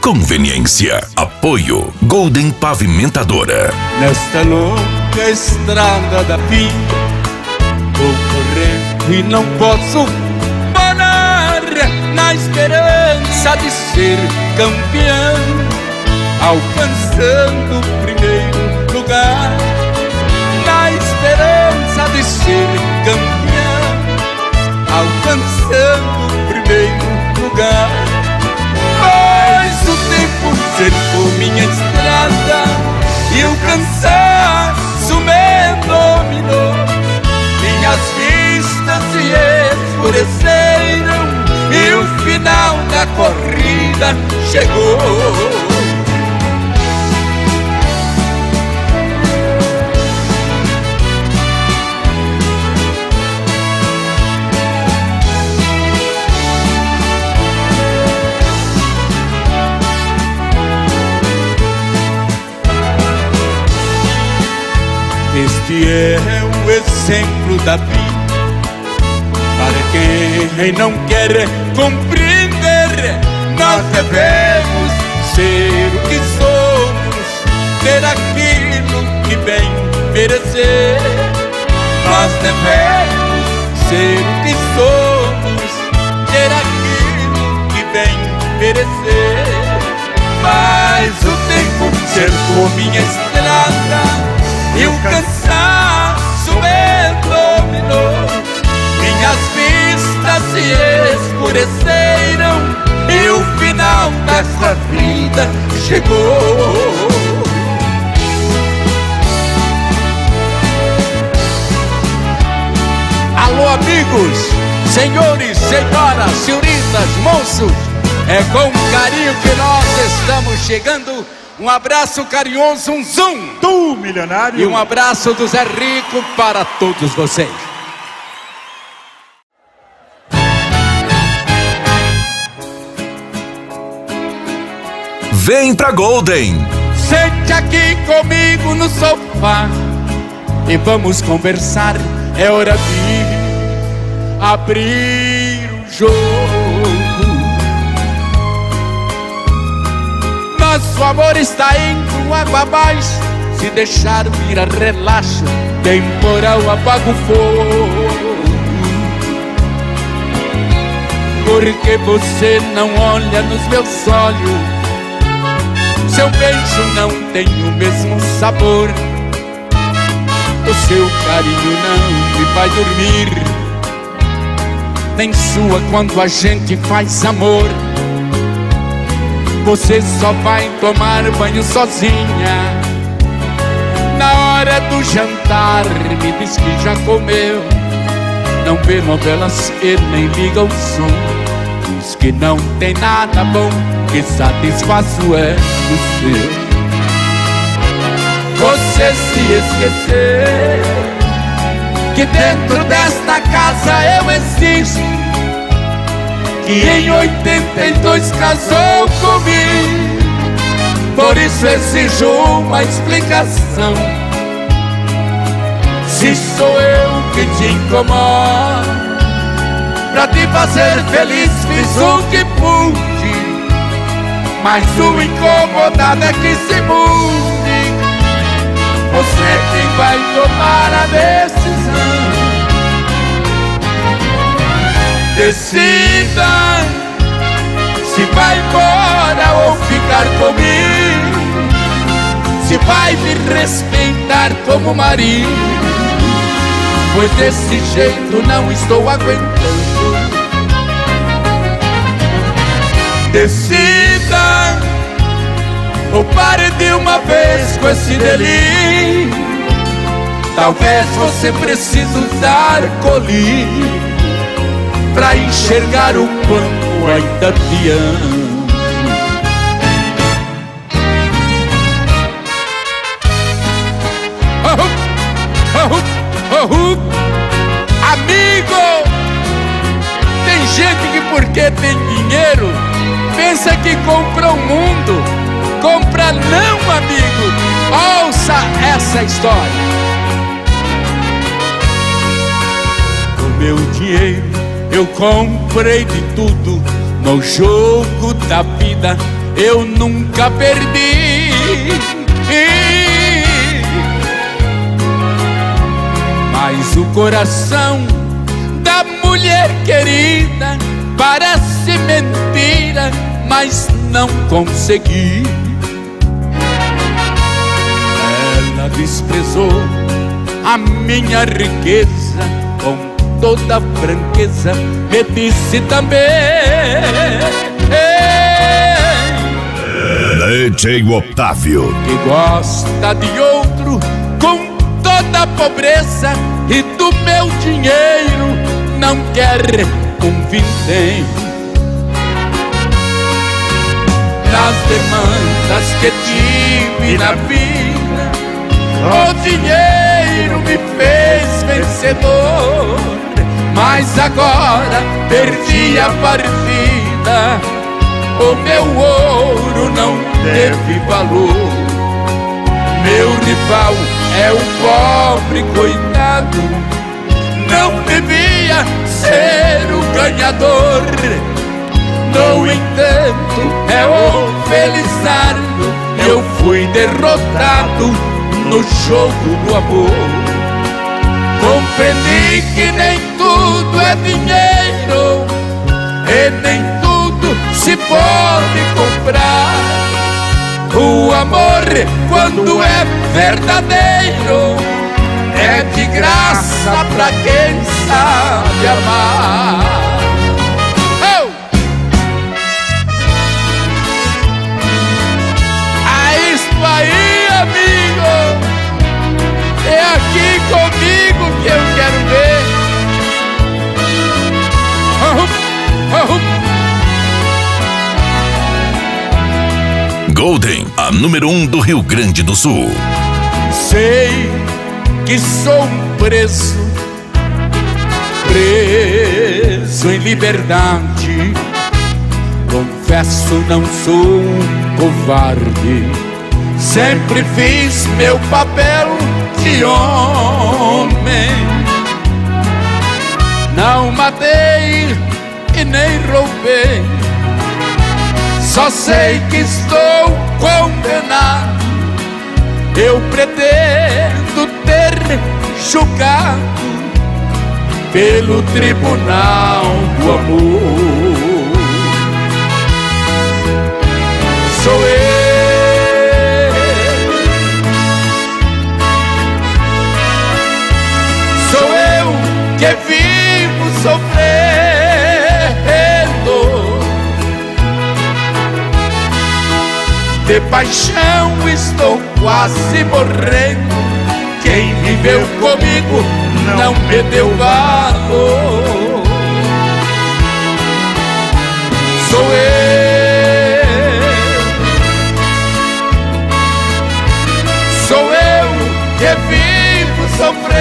conveniência. Apoio Golden Pavimentadora. Nesta longa estrada da vida, vou correndo e não posso parar, na esperança de ser campeão, alcançando o primeiro lugar. Na esperança de ser campeão, alcançando o primeiro lugar. Mas o tempo cercou minha estrada e o cansaço me dominou. Minhas vistas se escureceram e o final da corrida chegou. Este é o exemplo da vida para quem não quer compreender. Nós devemos ser o que somos, ter aquilo que bem merecer. Nós devemos ser o que somos, ter aquilo que bem merecer. Mas o tempo cercou minha estrada e o cansaço me dominou. Minhas vistas se escureceram e o final dessa vida chegou. Alô amigos, senhores, senhoras, senhoritas, moços, é com carinho que nós estamos chegando. Um abraço carinhoso, um zoom do milionário. E um abraço do Zé Rico para todos vocês. Vem pra Golden. Sente aqui comigo no sofá e vamos conversar. É hora de abrir o jogo. Nosso amor está indo água abaixo. Se deixar virar relaxo, temporal apaga o fogo. Porque você não olha nos meus olhos, seu beijo não tem o mesmo sabor, o seu carinho não me vai dormir, nem sua quando a gente faz amor. Você só vai tomar banho sozinha na hora do jantar. Me diz que já comeu, não vê novelas e nem liga o som. Diz que não tem nada bom que satisfaço é o seu. Você se esqueceu que dentro desta casa eu existo, que em 82 casou comigo. Por isso exijo uma explicação. Se sou eu que te incomodo, pra te fazer feliz fiz o que pude, mas o incomodado é que se mude. Você é quem vai tomar a decisão. Decida se vai embora ou ficar comigo, se vai me respeitar como marido, pois desse jeito não estou aguentando. Decida ou pare de uma vez com esse delírio. Talvez você precise usar colírio pra enxergar o quanto ainda te amo. Amigo, tem gente que porque tem dinheiro pensa que compra o mundo. Compra não, amigo. Ouça essa história. Com meu dinheiro eu comprei de tudo. No jogo da vida eu nunca perdi. Mas o coração da mulher querida parece mentira, mas não consegui. Ela desprezou a minha riqueza, com toda franqueza me disse também: DJ Otávio, que gosta de outro com toda a pobreza, e do meu dinheiro não quer um vintém. Nas demandas que tive na vida, o dinheiro me fez vencedor. Mas agora perdi a partida, o meu ouro não teve valor. Meu rival é um pobre coitado, não devia ser o ganhador. No entanto, é o Felizardo, eu fui derrotado no jogo do amor. Compreendi que nem tudo é dinheiro, e nem tudo se pode comprar. O amor, quando é verdadeiro, é de graça pra quem sabe amar. Oh! É isso aí, amigo! É aqui comigo que eu quero ver. Golden, a número 1 do Rio Grande do Sul. Sei que sou um preso em liberdade. Confesso, não sou um covarde. Sempre fiz meu papel de homem. Não matei e nem roubei. Só sei que estou condenado. Eu pretendo ter julgado pelo tribunal do amor. Sou eu, sou eu que vivo sofrendo. De paixão estou quase morrendo. Quem viveu comigo não me deu valor. Sou eu que vivo sofrendo.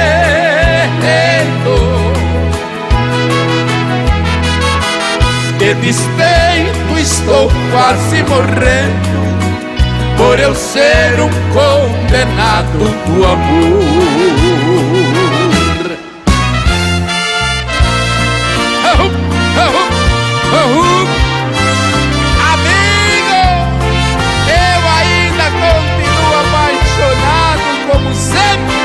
De despeito estou quase morrendo, por eu ser um condenado do amor. Amigo, eu ainda continuo apaixonado como sempre.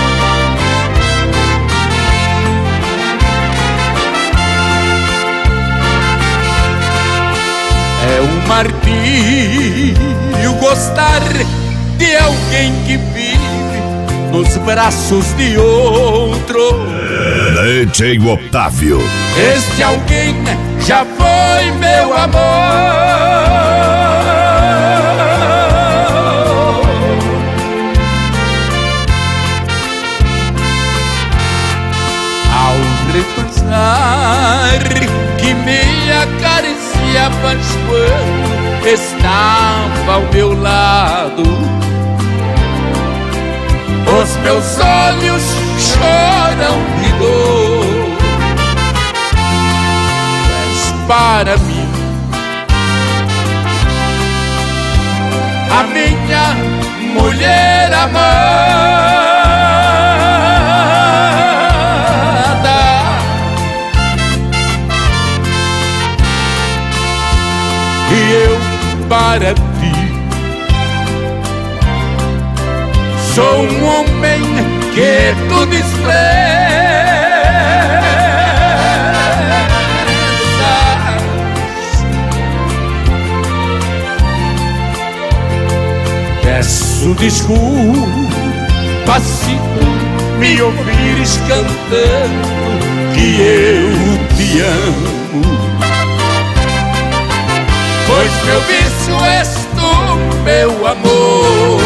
É um martírio gostar de alguém que vive nos braços de outro. DJ Otávio, Este alguém já foi meu amor. Ao repensar que me acariciava quando estava ao meu lado, os meus olhos choram de dor. És para mim a minha mulher amada, e eu para ti. Sou um homem que tu desprezas, peço desculpas se me ouvires cantando que eu te amo, pois meu vício és tu, meu amor.